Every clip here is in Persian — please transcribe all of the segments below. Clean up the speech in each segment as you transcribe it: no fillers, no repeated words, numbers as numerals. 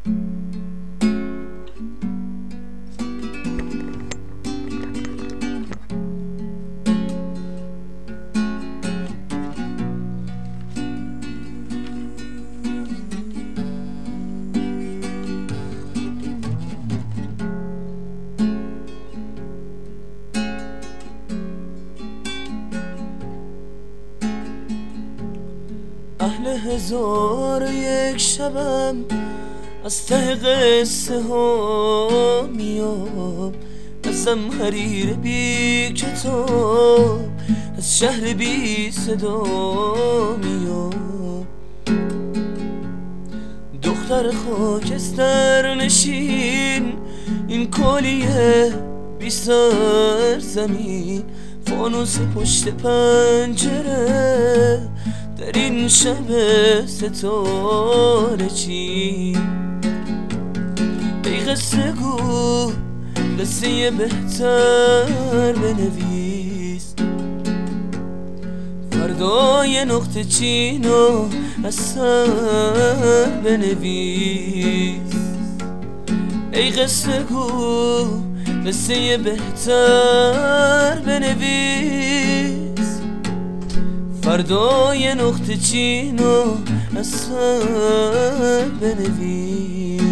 اهل 1001 شبم از ته قصه ها میام، ازم حریر بی کتاب، از شهر بی صدا میام. دختر خاکستر نشین، این کلیه بی سر زمین، فانوس پشت پنجره در این شب ستاره چی. ای قصه گو قصه بهتر بنویس، فردای نقطه چینو از سر بنویس. ای قصه گو قصه بهتر بنویس، فردای نقطه چینو از سر بنویس.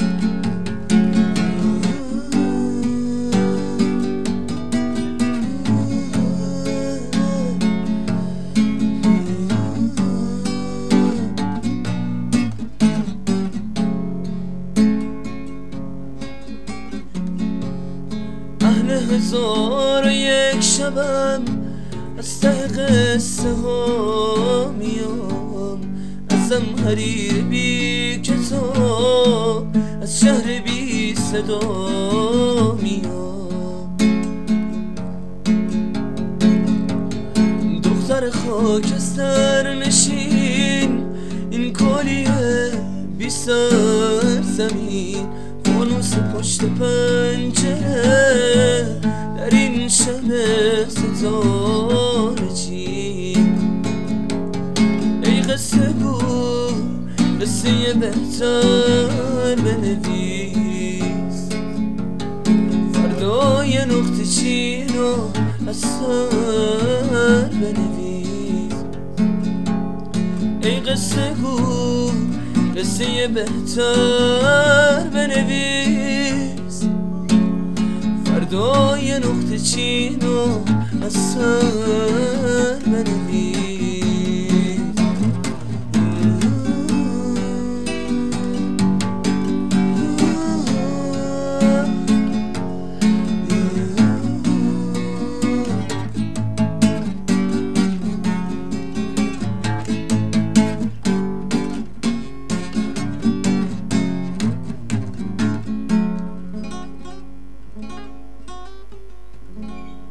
اهل 1001 شبم از ته قصه ها میام، ازم حریر بی کتاب، از شهر بی صدا میام. دختر خاکستر نشین، این کلیه بی سر زمین، فانوس پشت پنجره در این شب ستاره چین. ای قصه گو قصه بهتر بنویس، فردای نقطه چینو از سر بنویس. ای قصه گو قصه بهتر بنویس، فردای نقطه چینو از سر بنویس.